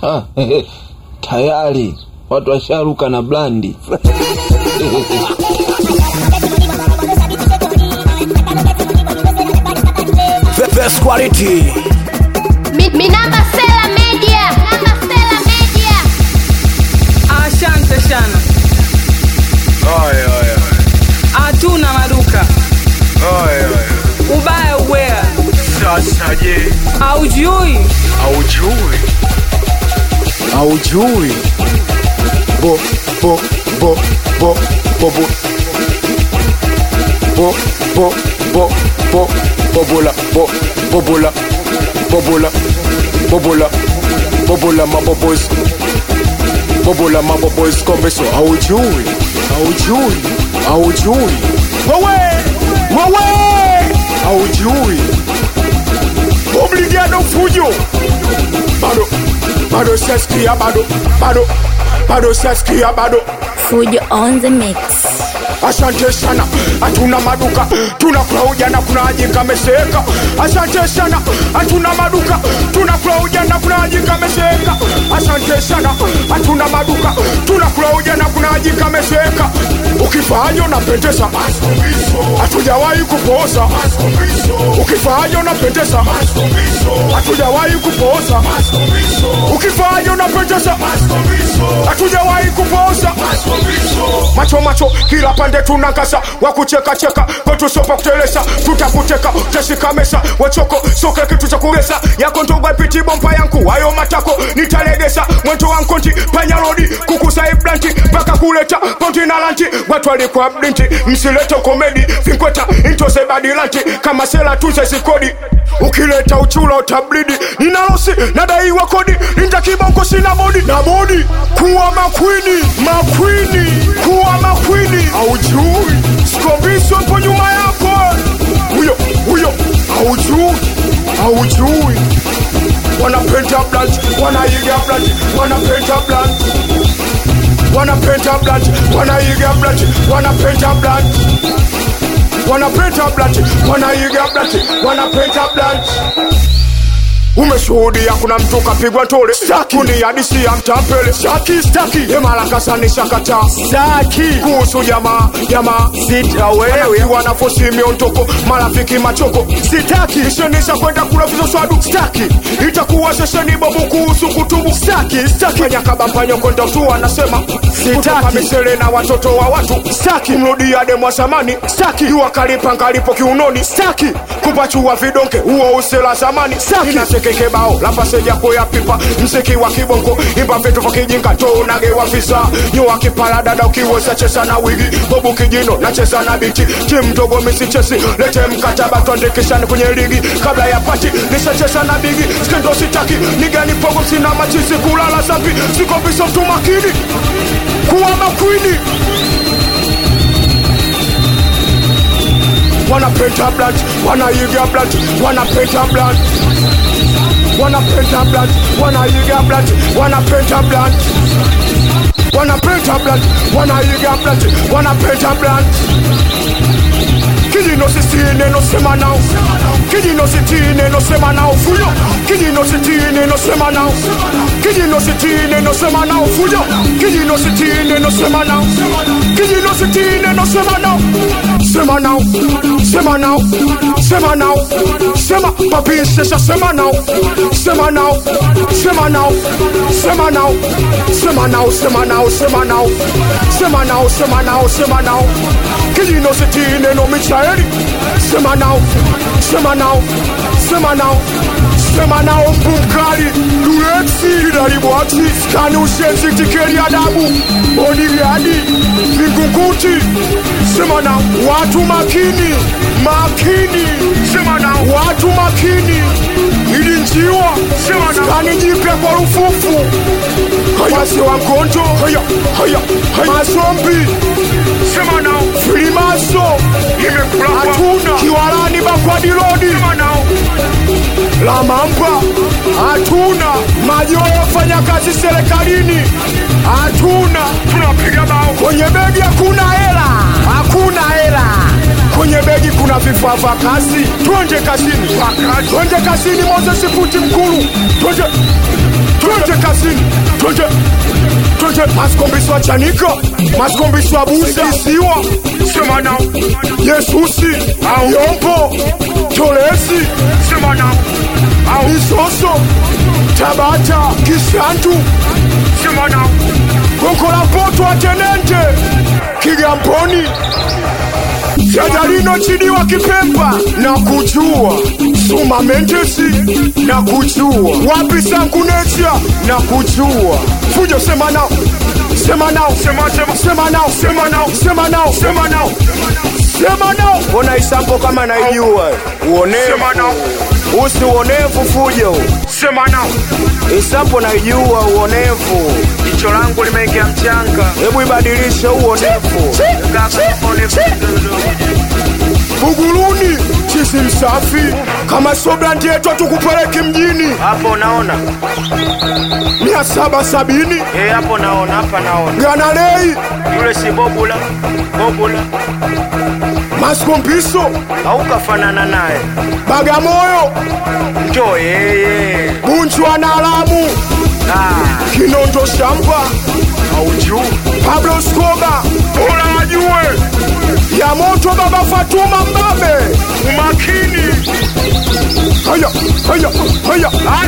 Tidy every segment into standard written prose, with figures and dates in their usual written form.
Tayari watu washaruka na blandi. Best quality. Minamba Sela Media. Asante sana. Aya. Hatuna maduka. Aya. Ubaya uwea. Sasa je, Haujui. Bo bobola maboboys. Bobola maboboys kombeso. Haujui. Wewe. Haujui. Obligado fujo. Bado saskia bado saskia bado. Fujo on the mix. Asante sana, hatuna maduka, tunakula ujana kuna ajinga meseka. Asante sana, hatuna maduka, tunakula ujana kuna ajinga meseka. Asante sana, hatuna maduka, tunakula ujana kuna ajinga meseka. Ukifanya unapendeza, hatujawahi kupoza. Ukifanya unapendeza, hatujawahi kupoza. Ukifanya unapendeza, hatujawahi kupoza. Macho kila pande tunangasa, wakucheka kwetu sopa kutelesa, tutakuteka utashika mesa, wachoko soke kitu cha kuweza yako ndoba piti bomba yangu hayo matako nitalegesa mwento wankonti panyalodi kukusa iblanti mpaka kuleta ponti na lanti watu walikuwa blinti msileto komedi finkweta intose badilanti kama sela tuze zikodi ukileta uchula utablidi ninalosi nadaiwa kodi ninja kibongo sina bodi na bodi kuwa makwini kuwa makwini haujui sikombiswa po nyuma yako huyo haujui wanapenda blanch wanaiga blanch wanapenda blanch wanaiga blanch wanapenda blanch. Umeshuhudia kuna mtu kapigwa tole kuni hadisi ya mtapele staki Yemala kasani shakata kuhusu jamaa sita wewe wanafosi miontoko marafiki machoko sitaki ishenisha kwenda kula vizo swadu staki itakuwa sesheni babu kuhusu kutubu staki kwenye kabampanyo kwenda tu anasema sitaki misele na watoto wa watu staki mrudia demu wa zamani staki yuwa kalipa ngalipo kiunoni staki kupachua vidonke uo usela zamani staki kekebao lapa seja koya pipa msiki wa kibongo imba vitu kwa kijinga to unagewa visa nyua kipala dada ukiweza chesa na wigi bobu kijino na chesa na biti timu dogo misi chesi lete mkataba tuandikishane kwenye ligi kabla ya pati nisha chesa na bigi skendo sitaki nigani pogo msina machisi kulala zambi siko biso mtu makini kuwa makwini wanapenda blanch wanaiga blanch wanapenda blanch wanaiga blanch wanapenda blanch Kijino sitine no sema now Kijino sitine no sema now fuyo Kijino sitine no sema now Kijino sitine no sema now fuyo Kijino sitine no sema now Kijino sitine no sema now Sema now Sema papi sesha sema now Sema now Kijino sitine no michaeli Sema now Mkali Durexi Dalibuati Skani ushenzi tikeri adabu Onigadi Vingunguti Sema now watu makini Sema now watu makini Ili njiwa Sema now Skani jipe kwa rufufu Wasi wa mkonto Haya Masombi Sema now Filimaso Hatuna Kiwalani Bakwadilodi Sema now La Mamba hatuna. Majoyo fanya kazi serikalini hatuna. Tunapiga bao kwenye begi, hakuna hela kwenye begi, kuna vifaa vya kazi. Twende kazini Moses Puti Mkulu, twende kazini Twende masikombiswa chanika, masikombiswa buza kisiwa. Sema nao Yesusi au Yombo Tolesi. Sema nao au Isoso Tabata Kisantu. Sema nao Gokola Poto Atenente Kigamboni Jajalino Chidiwa Kipemba na kujua Suma Mentesi na kujua Wapi Sankunetia na kujua Fujo sema nao. Sema nao. Sema nao. Sema nao. Sema nao. Sema nao. Sema nao. Ona isampo kama naijua. Uonevu. Sema nao. Usi uonevu fujo. Sema nao. Isampo naijua uonevu. Jicho langu limeingia mchanga. Hebu ibadilishe uonevu. Buguruni chisi msafi. Kama sobrandi yetu tukupeleke mjini. Hapo unaona 770. Hapo naona, hapa naona. Ganalei yule si Bobula. Maskompiso haukafanana naye. Bagamoyo ndio yeye. Bunchwa na Alamu. Kinondo Shamba auju. Pablo Escobar ola ajue. Ya moto Baba Fatuma Mbabe umakini. Haya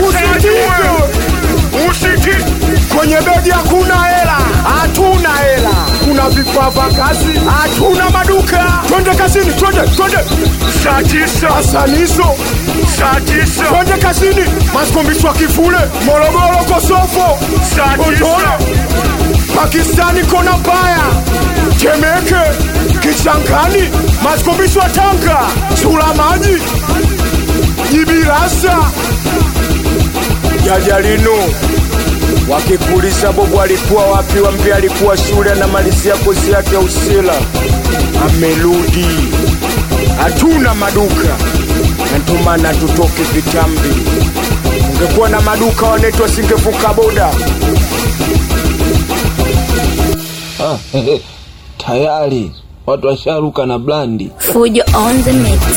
usiti kwenye begi hakuna hela. Hatuna hela. Kuna vifaa vya kazi. Hatuna maduka. Twende kazini. Twende saa 9 Asaniso saa 9. Twende kazini. Masikombiswa Kifule Morogoro Kosofo saa 9. Pakistani Kona Baya Temeke Kichangani Masikombiswa Tanga Sulamaji Jibirasa Jajalino. Wakikuuliza Bobo alikuwa wapi, waambie alikuwa shule anamalizia kozi yake Usela. Amerudi. Hatuna maduka. Ndio maana tutoke vitambi. Ungekuwa na maduka wanetu wasingevuka boda. Tayari watu washaruka na blandi. Fujo on the mix.